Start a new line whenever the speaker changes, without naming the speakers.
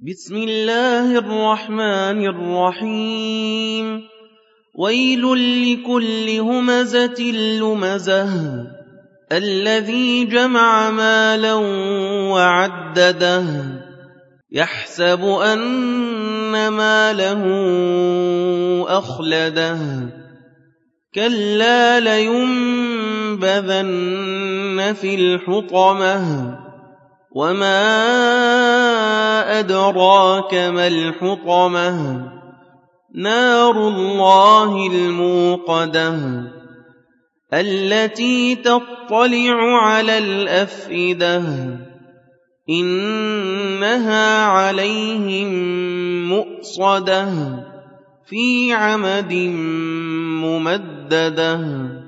بسم الله الرحمن الرحيم ويل لكل همزة لمزة الذي جمع مالا وعدده يحسب أن ماله أخلده كلا لينبذن في الحطمة وما أدراك ما الحطمة نار الله الموقدة التي تطلع على الأفئدة إنها عليهم مؤصدة في عمد ممددة